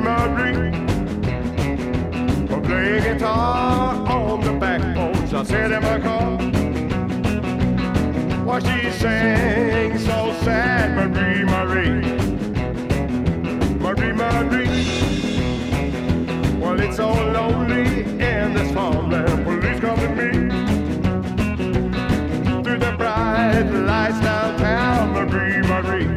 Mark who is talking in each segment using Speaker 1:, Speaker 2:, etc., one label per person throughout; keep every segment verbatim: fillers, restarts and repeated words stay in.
Speaker 1: Marie, playing guitar on the back porch. I sat in my car while she sang so sad. Marie, Marie, Marie, Marie. Well, it's so lonely in this farmland. Police come to me through the bright lights downtown. Marie, Marie.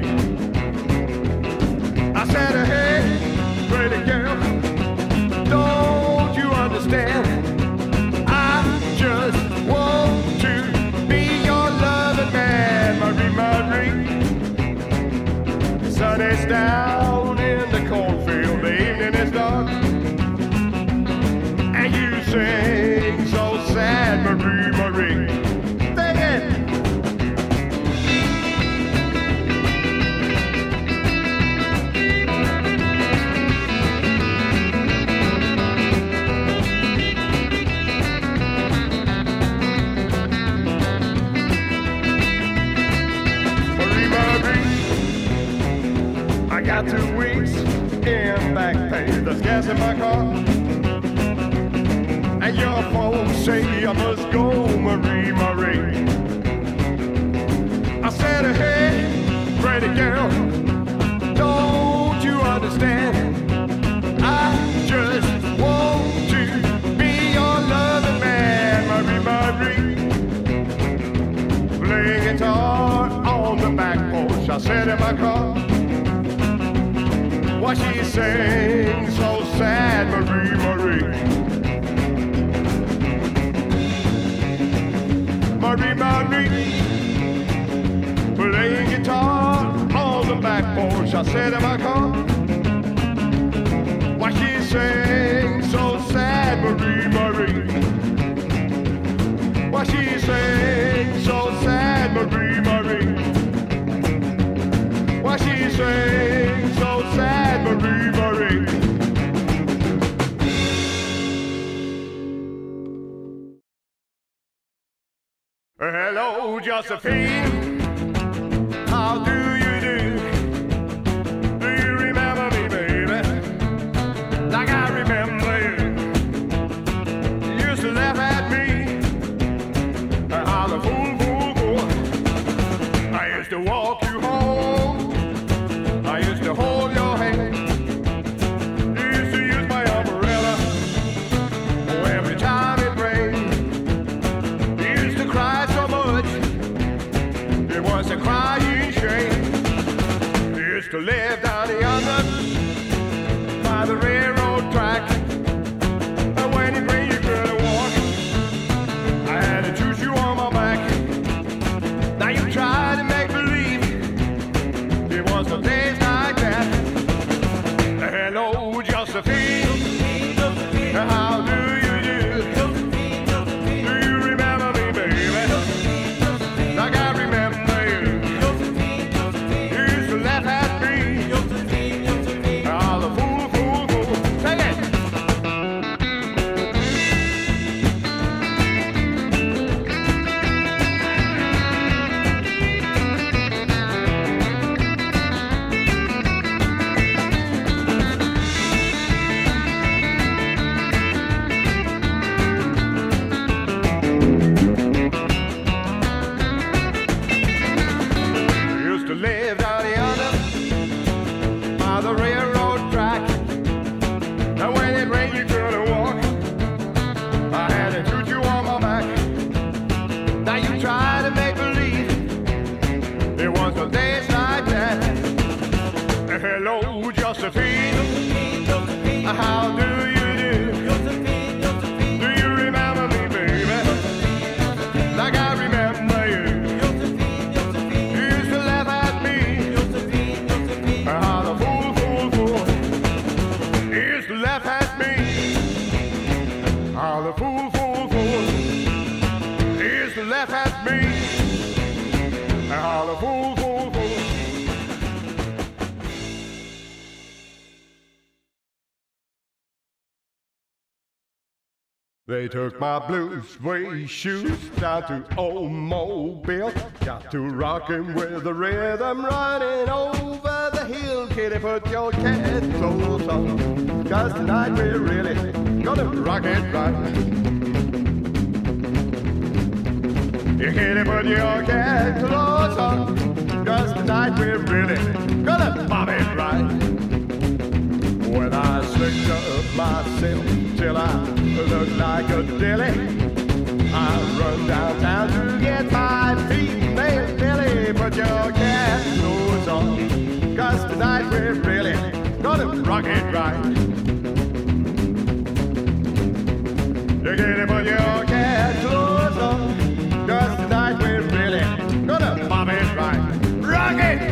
Speaker 1: I said, hey, pretty girl, don't you understand? I just want to be your loving man. Marie, Marie. The sun is down in the cornfield, the evening is dark, and you sing so sad. Marie, Marie. Sing it. I got two weeks in back pay, there's gas in my car, and your folks say I must go. Marie, Marie. I said, hey, pretty girl, don't you understand? I just want to be your loving man. Marie, Marie. Playing guitar on the back porch, I sat in my car while she sings so sad. Marie, Marie. Marie, Marie. Playing guitar on the back porch, I sat in my car while she sings so sad. Marie, Marie. While she sings so sad. Marie, Marie. While she sings so sad. Marie, Marie. Hello, Josephine. How do you do? Do you remember me, baby? Like I remember you. You used to laugh at me and holler, fool, fool, fool. I used to walk you home. I used to hold your hand. You used to use my umbrella every time it rained. You used to cry so much, it was a crying shame. You used to live down the under by the railroad track, and when it rained you couldn't walk. I had to choose you on my back. Now you try to make believe it was the days like that. Hello, Josephine. How do you do? Do you remember me, baby? Like I remember you. You used to laugh at me. All the fool, fool, fool. Sing it. You used to live down yonder by the railroad track, and when it rained you couldn't walk. I had to shoot you on my back. Now you try to make believe it was the days like that. Hello, Josephine. How do you do? Do you remember me, baby? Like I remember you. You used to laugh at me. How the fool, fool, fool. You used to laugh at me. How the fool, fool, fool. You used to laugh at me. How the fool, fool, fool. They took my blue suede shoes down to old Mobile. Got to rockin' with the rhythm running over the hill. Kitty, put your cat clothes on, 'cause tonight we're really gonna rock it right. You kitty, put your cat clothes on, 'cause tonight we're really gonna pop it right. When I slicked up myself till I look like a dilly, I run downtown to get my female Billy. Put your cat clothes on, 'cause tonight we're really gonna rock it right. You get it, put your cat clothes on, 'cause tonight we're really gonna pop it right. Rock it!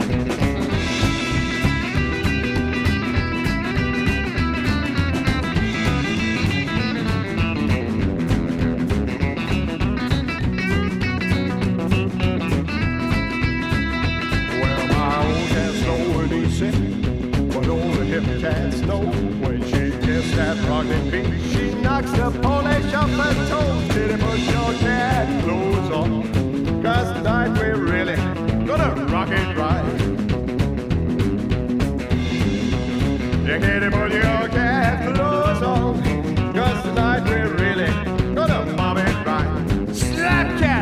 Speaker 1: But all the hip cats know when she gets that rockin' beat, she knocks the polish off her toes. Kitty, put your cat clothes on, 'cause tonight we're really gonna rock it right. Yeah, kitty, put your cat clothes on, 'cause tonight we're really gonna pop it right. Slap cat!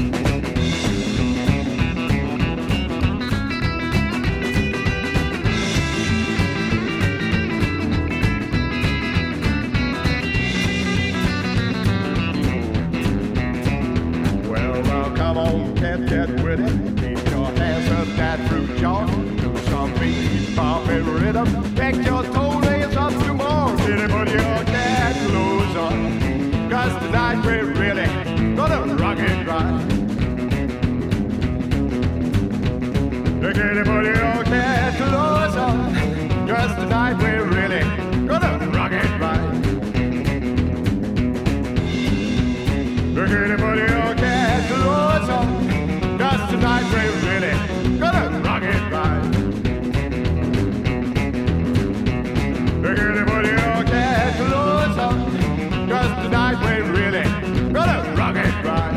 Speaker 1: Come on, cat, cat with it. Keep your hands up that fruit jar. Do some beat, pop and rhythm. Take your toenails up some more. Kitty, put your cat clothes on, 'cause tonight we're really gonna rock it right. Kitty, put your cat clothes on, 'cause tonight we're really gonna rock it right. Kitty, put your cat clothes on, 'cause tonight we're really gonna rock it right. Kitty, put your cat clothes on, 'cause tonight we're really gonna rock it right.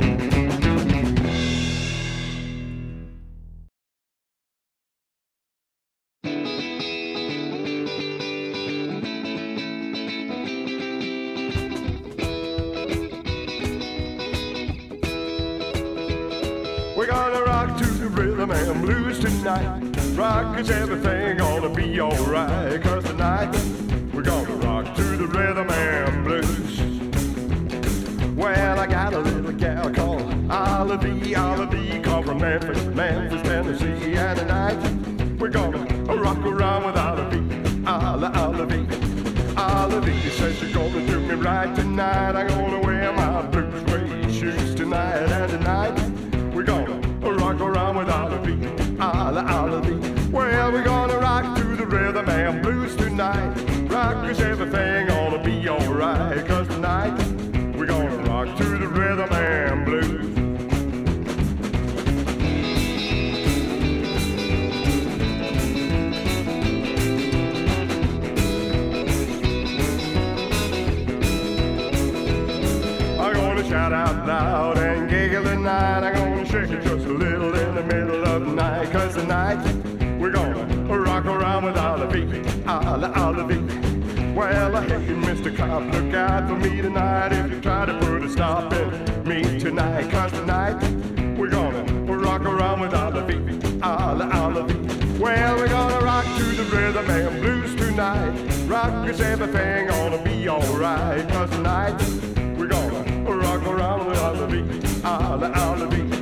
Speaker 1: We're gonna rock to the rhythm and blues tonight. Rock is everything gonna be alright. 'Cause tonight we're gonna rock to the rhythm and blues. Well, I got a little gal called Olive, Olive, come from Memphis, Memphis, Tennessee. And tonight we're gonna rock around with Olive, Olive, Olive. Olive says she's gonna do me right tonight. I'm gonna wear my blue suede shoes tonight. And tonight we're gonna rock around with Olive, Olive, Olive. Well, we're gonna rock to the rhythm and blues tonight. Rock is everything gonna be alright. 'Cause tonight we're gonna rock to the rhythm and blues. I'm gonna shout out loud and giggle tonight. I'm gonna shake it just a little in the middle of the night. 'Cause tonight we're gonna rock around with Olive, Olive, Olive. Well, hey, Mister Cop, look out for me tonight if you try to put a stop in me tonight. 'Cause tonight we're gonna rock around with Olive, Olive, Olive. Well, we're gonna rock to the rhythm and blues tonight. Rock is everything gonna be alright. 'Cause tonight we're gonna rock around with Olive, Olive, Olive.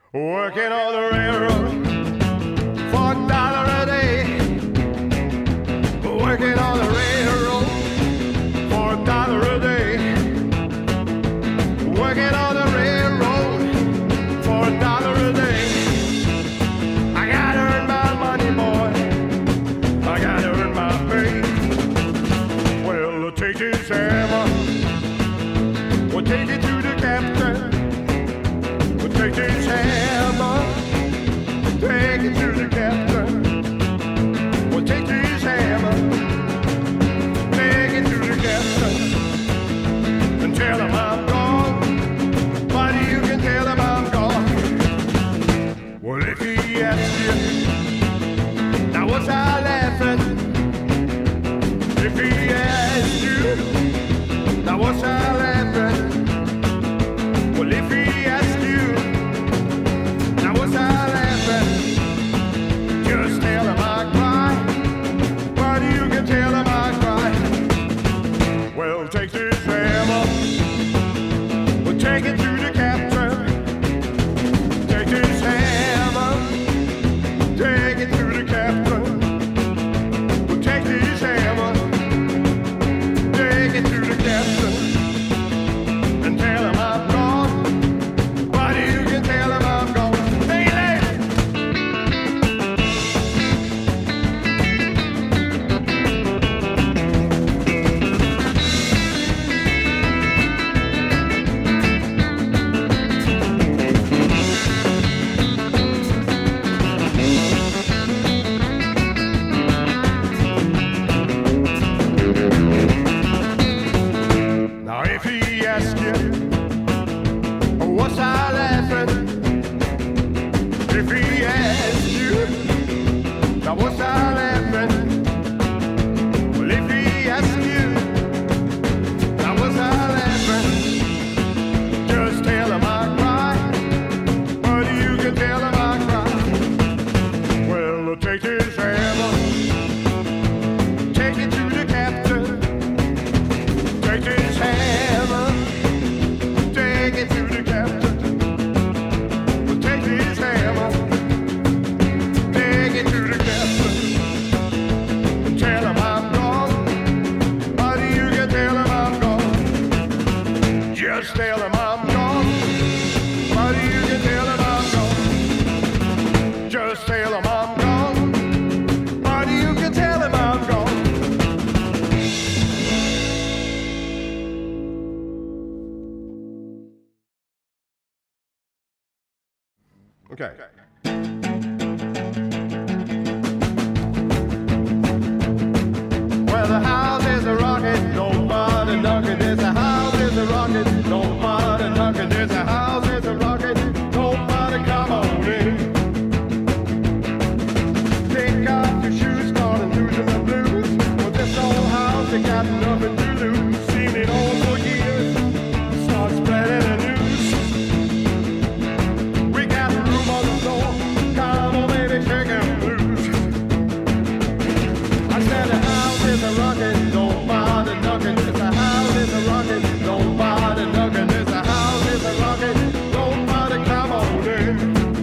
Speaker 1: working on the railroad for a dollar a day, working on the railroad for a dollar a day, working on the railroad for a dollar a day. I gotta earn my money, boy, I gotta earn my pay. Well, I'll take this hammer, we'll take it to the captain. We'll take this hammer, take it to the captain. We'll take this hammer, take it to the captain, and tell him I'm gone. Buddy, you can tell him I'm gone. Well, if he asks you, now what's I laughing? If he asks you, now what's I laughing? Well, if he asks you, now what's I laughing? Just tell him I cry. But you can tell him I cry. Well, take this hammer, we'll take it to the captain. Take this hammer, take it to the captain. We'll take this hammer, take it to the captain, and tell him I'm gone. But you can tell him I'm gone. Hey, lady! Now if he asks you, what's I laughing? If he asks you, now what's I laughing? Well, if he asks you, now what's I laughing? Just tell him I cry, but you can tell him I cry. Well, I'll take this hammer, take it to the captain. Take this hammer, take it to the captain. We'll take this hammer, take it to the captain, and tell him I'm gone. But you can tell him I'm gone. Just tell him I'm gone. But you can tell him I'm gone. Just tell him I'm gone. But you can tell him I'm gone. Okay. Well, the house is a rocket, nobody knocking. There's a house is a rocket, nobody knocking. There's a house is a rocket, nobody come on in. Take off your shoes, starting losing the blues. Well, this old house ain't got nothing to lose. Seen it all for years, start spreading the news. We got room on the floor, come on baby, shake and blues. I said the house is a rocket, nobody knocking. It's a house is a rocket, nobody knocking. It's a house is a rocket, nobody come on in.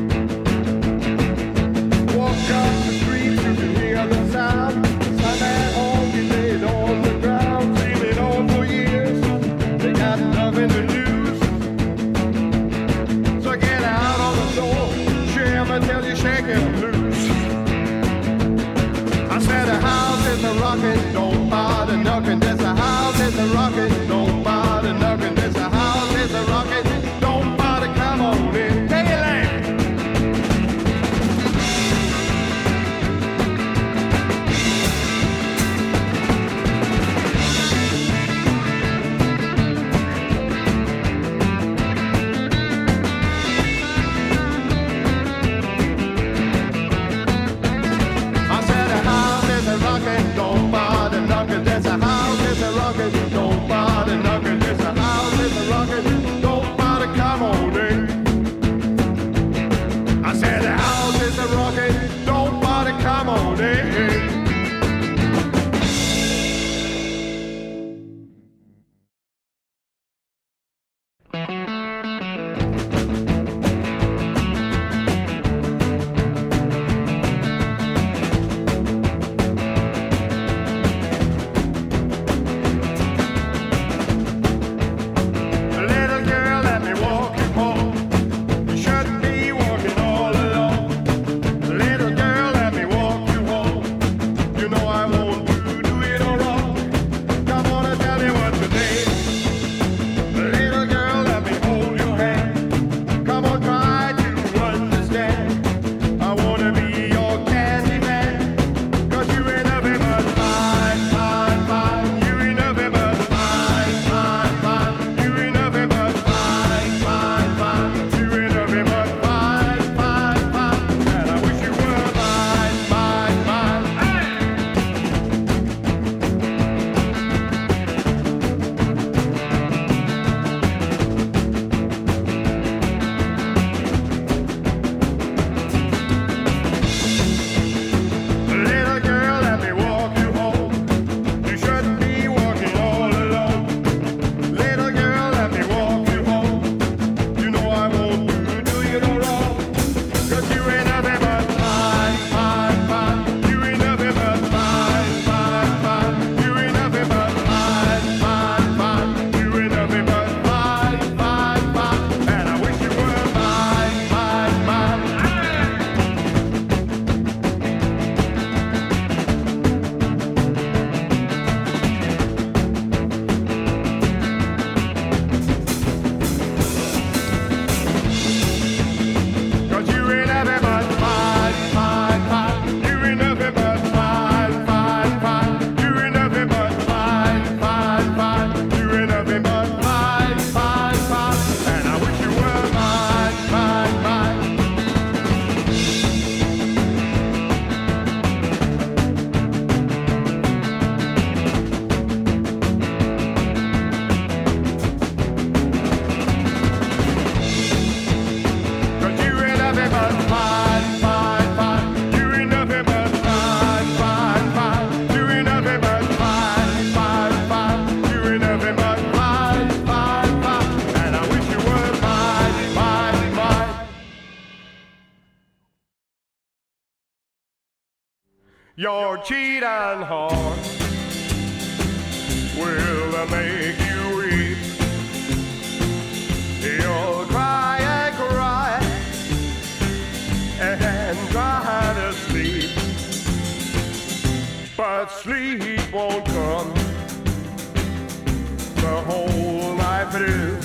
Speaker 1: Walk up the street, you can hear the sound. Some at home, you laid on the ground. Seen it all for years, they got nothing to lose. So get out on the floor, share until you shake and loose. I said a house is a rocket, nobody knocking. There's a house is a rocket, nobody knocking. There's a house is a rocket, nobody come on in. Take it, land. I said a house is a rocket, nobody knocking. There's a house is a rocket, nobody knocking. There's a house is a rocket, nobody come on in. I said the house is a rocket, nobody come on in. but fine, fine, fine. You ain't nothing but fine, fine, fine. You ain't nothing but fine, fine, fine. You ain't nothing but fine, fine, fine. And I wish you were mine, mine, mine. Your cheating heart will make you weep. You'll cry and cry and try to sleep, but sleep won't come the whole night through.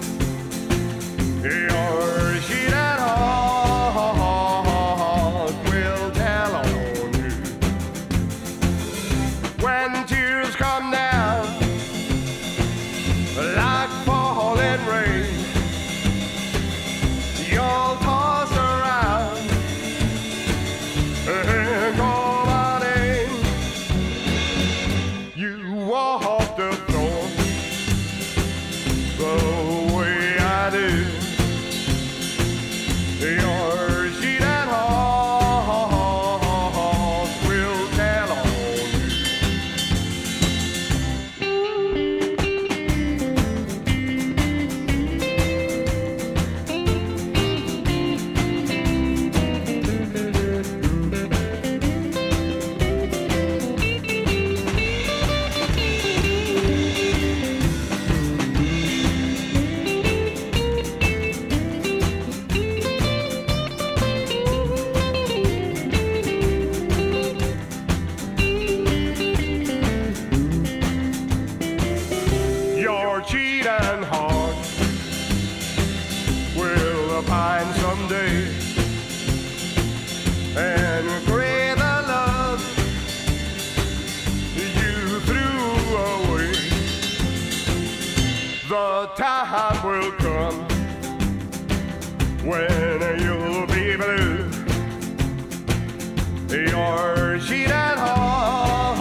Speaker 1: Your sheet and heart will tell on you. When tears come down like falling rain, you'll toss around and go running. You walk the floor the way I do. Your sheet and heart will tell on your cheating heart will pine someday and crave the love you threw away. The time will come when you'll be blue. Your cheating heart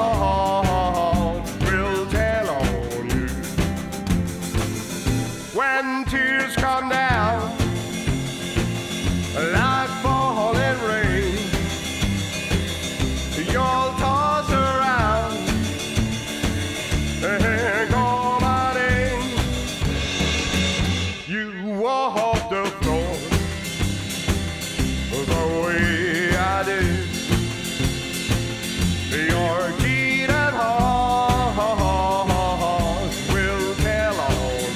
Speaker 1: will tell on you. When tears come down like falling rain, you'll toss around and go running. You walk the floor the way I do. Your cheating heart will tell on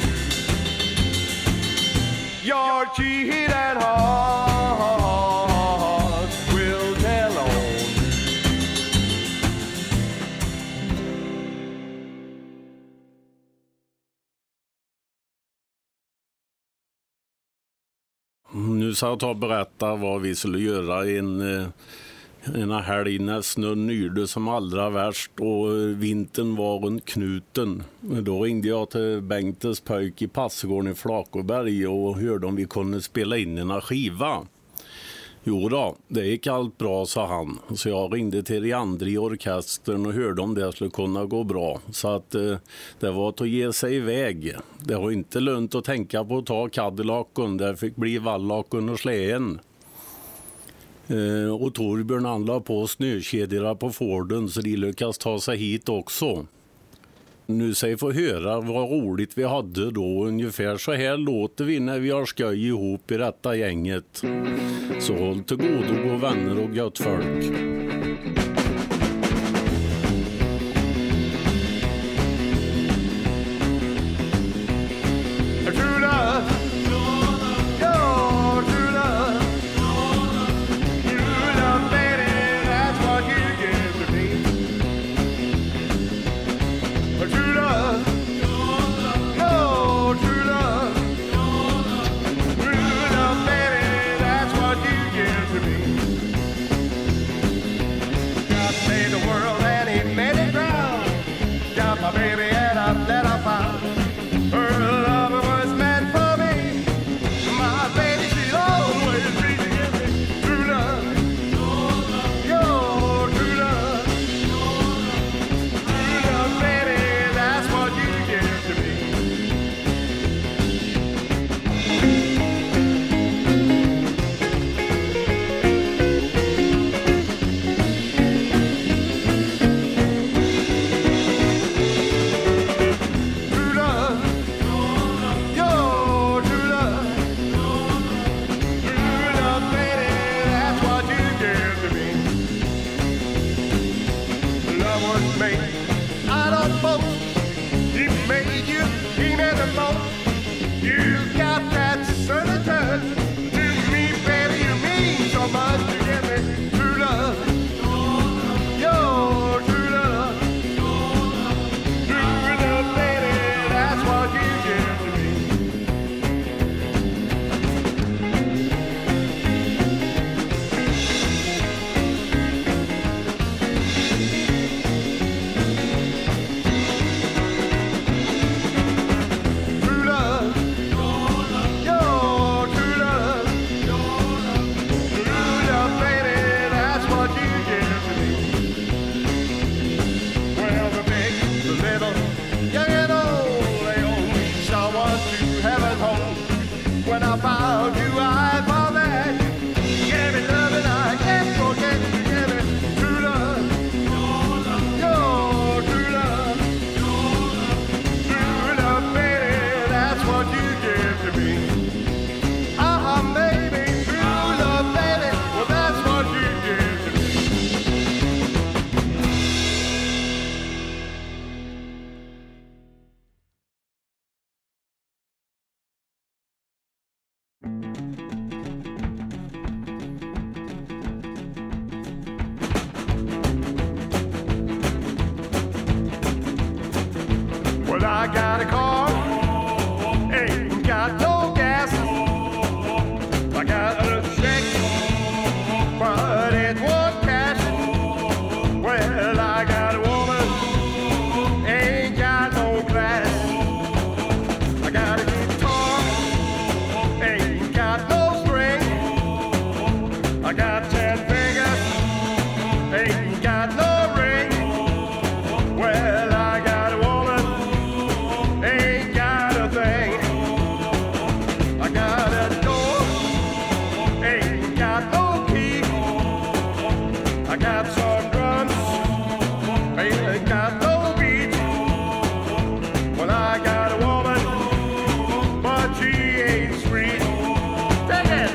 Speaker 1: you. Your cheating heart will tell on you.
Speaker 2: Nu ska jag ta och berätta vad vi skulle göra i en, en helg när snön nyrde som allra värst och vintern var runt knuten. Då ringde jag till Bengtes pojk i Passegården i Flakoberg och hörde om vi kunde spela in en skiva. Jo då, det gick allt bra, sa han. Så jag ringde till de andra i orkestern och hörde om det skulle kunna gå bra. Så att eh, det var att ge sig iväg. Det var inte lönt att tänka på att ta Cadillacen. Det fick bli Vallaken och Släen. Eh, och Torbjörn han la på snökedjorna på Forden så de lyckas ta sig hit också. Nu ska jag få höra vad roligt vi hade då. Ungefär så här låter vi när vi har skoj ihop i detta gänget. Så håll till godo och vänner och gött folk.
Speaker 1: Well, I got a car, ain't got no gas. I got a check, but it won't cash. Well, I got a woman, ain't got no class. I got a guitar, ain't got no string. I got ten fingers, ain't got no ring. Well, I got a woman, ain't got a thing. I got a door, ain't got no key. I got some drums, ain't got no beat. Well, I got a woman, but she ain't sweet. Take it!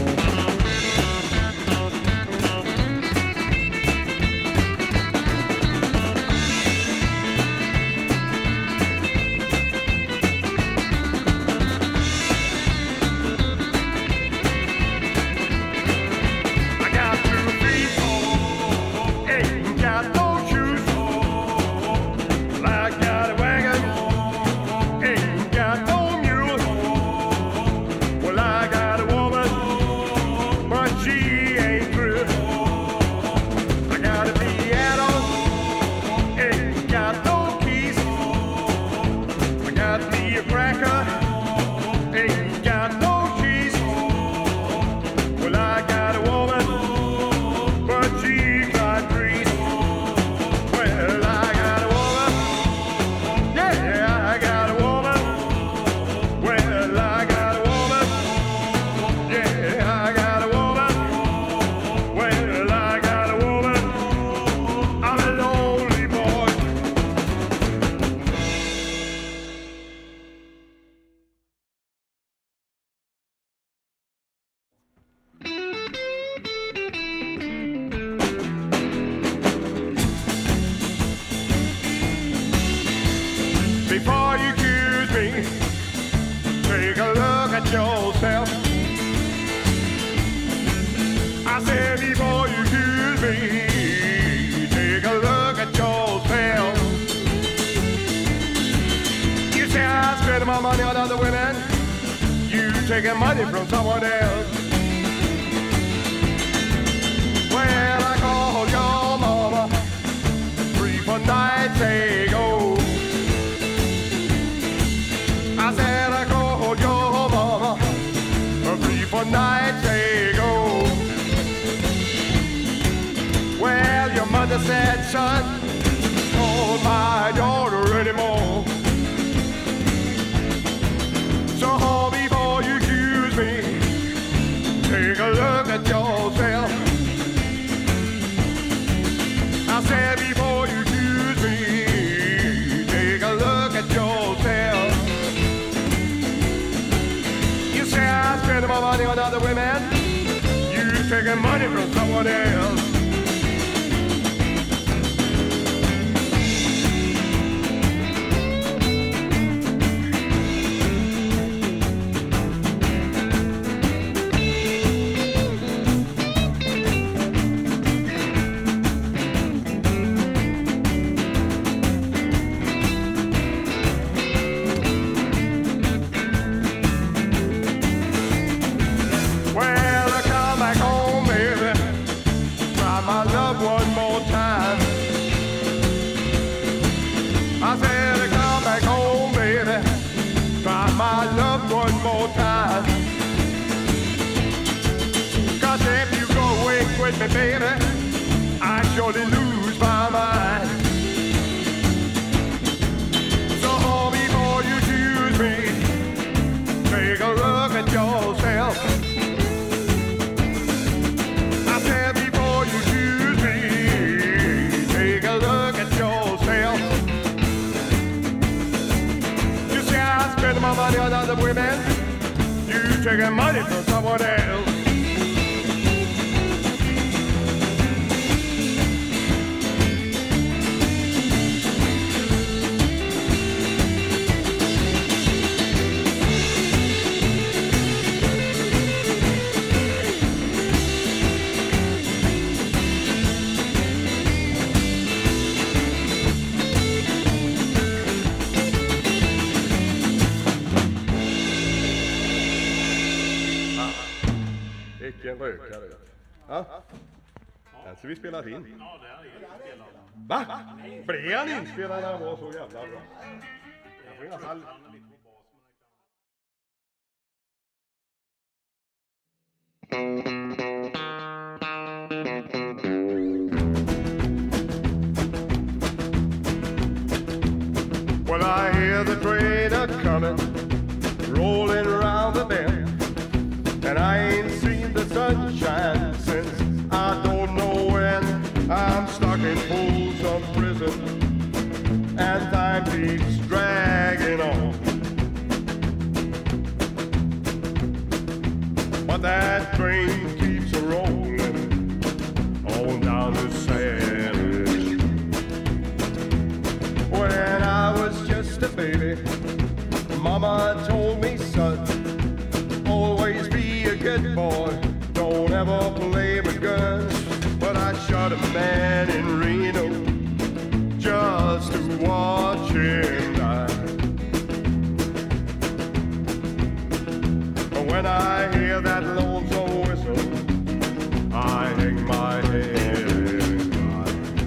Speaker 1: I got two feet, ain't got no shoes. Well, I got a wagon, ain't got no mule. Well, I got a woman, but she ain't true. I got a piano, ain't got no keys. I got me a cracker, ain't got no cheese. Well, I got a woman, but she got trees. Well, I got a woman, yeah, I got a woman. Well, I got a woman, yeah, I got a woman. Well, I got a woman, I'm a lonely boy. Before you accuse me, take a look at yourself. I said before you accuse me, take a look at yourself. You say I spend my money on other women, you taking money from someone else. Well, I called your mama three, four nights ago. I said I called your mama three, four nights ago. Well, your mother said, son, don't call my daughter anymore. So before you accuse me, take a look at yourself. I said before you accuse me, take a look at yourself. You say I spend my money on other women, you taking money from someone else. Well, I come back home, baby. Try my love one more time. I said, I come back home, baby. Try my love one more time. Cause if you go away with me, baby, I surely lose my mind. So before you choose me, take a look at yourself. I said before you choose me, take a look at yourself. You say I spend my money on other women, you taking money from someone else. Vilken rökare. Ja? Den ska vi spela in.
Speaker 2: Ja, det är inspelad.
Speaker 1: Va? Blev han inspelad när han var så jävla bra? Jag får i alla fall... Well, I hear the train a-comin', rolling around the bend, and I ain't seen the sunshine since I don't know when. I'm stuck in Folsom Prison, and time keeps dragging on. But that train keeps a-rolling on down to San. When I was just a baby, Mama told me, son, always be a good boy, don't ever play with guns. But I shot a man in Reno just to watch him die. When I hear that lonesome whistle, I hang my head and cry.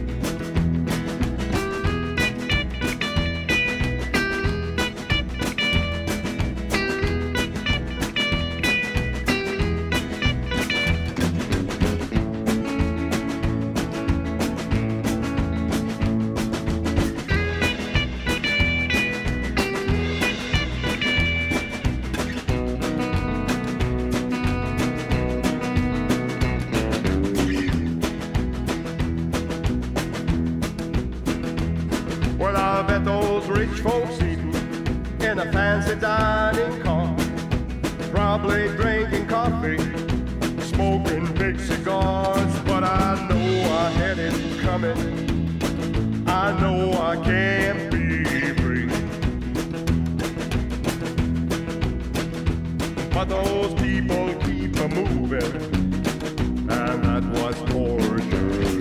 Speaker 1: Rich folks eating in a fancy dining car, probably drinking coffee, smoking big cigars. But I know I had it coming, I know I can't be free. But those people keep a moving, and that was torture.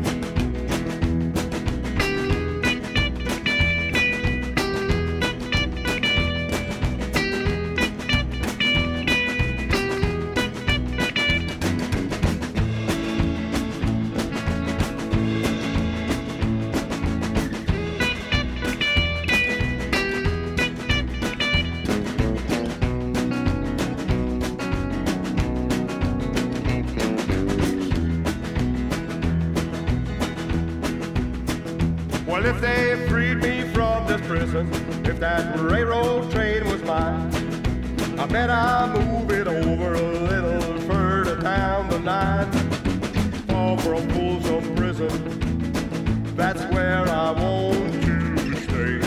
Speaker 1: Well, if they freed me from this prison, if that railroad train was mine, I bet I'd move it over a little further down the line. Far from Folsom Prison, that's where I want to stay.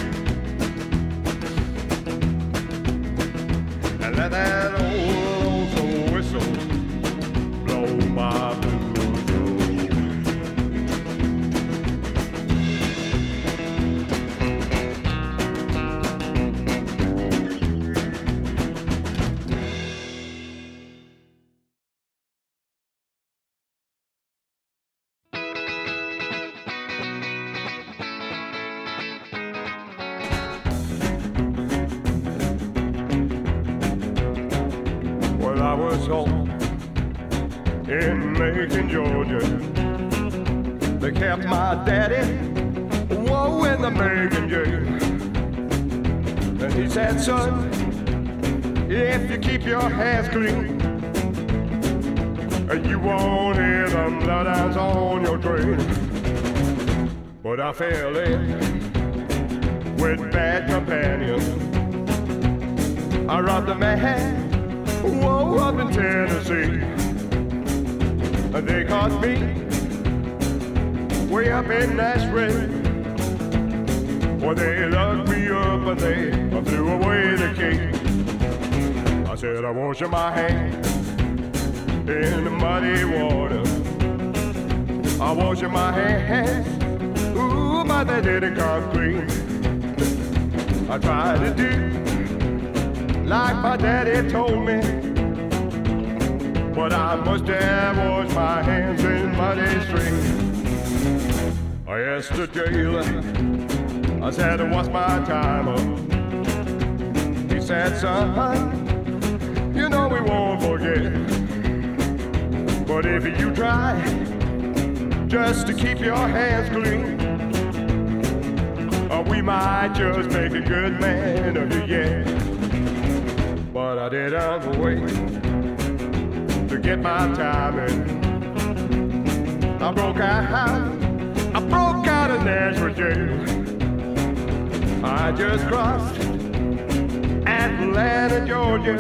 Speaker 1: And let that old lonesome whistle blow my blues. I was home in Macon, Georgia. They kept my daddy, whoa, in the Macon jail. And he said, son, if you keep your hands clean, you won't hear them bloodhounds on your train. But I fell in with bad companions. I robbed a man, whoa, up in Tennessee. They caught me way up in Nashville. Well, they locked me up and they threw away the key. I said, I'm washing my hands in the muddy water. I'm washing my hands, ooh, by the dirty concrete. I tried to do like my daddy told me, but I must have washed my hands in muddy street. I asked the jailer, I said, what's my time up? He said, son, you know we won't forget But if you try just to keep your hands clean, uh, we might just make a good man of you, yeah. But I didn't wait to get my time in. I broke out, I broke out of Nashville jail. I just crossed Atlanta, Georgia.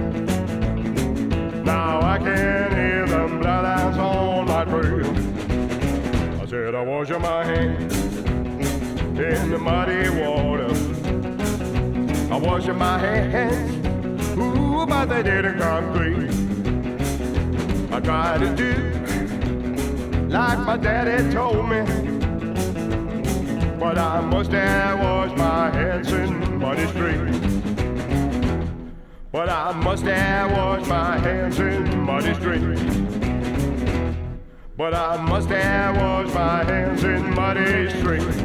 Speaker 1: Now I can hear them bloodhounds on my trail. I said I wash my hands in the muddy water. I wash my hands, ooh, but they didn't concrete. I tried to do like my daddy told me, but I must have washed my hands in muddy street. But I must have washed my hands in muddy street. But I must have washed my hands in muddy street.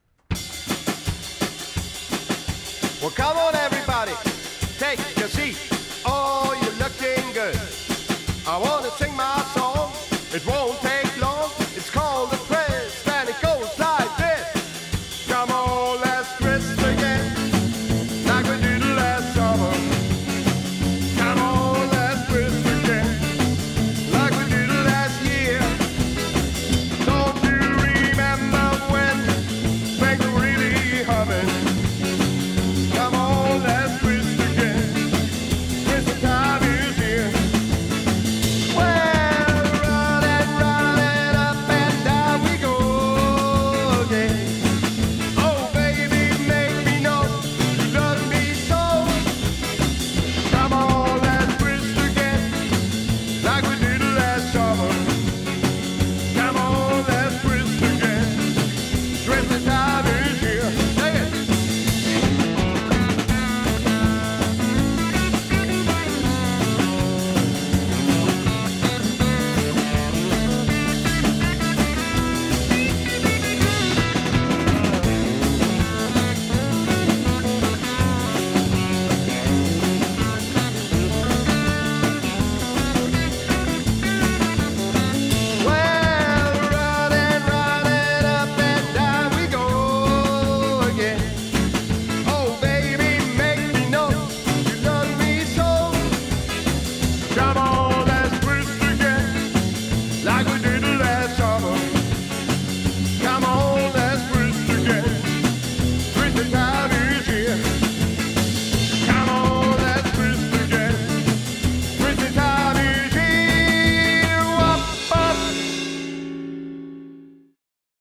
Speaker 1: Well, come on, everybody, take a seat.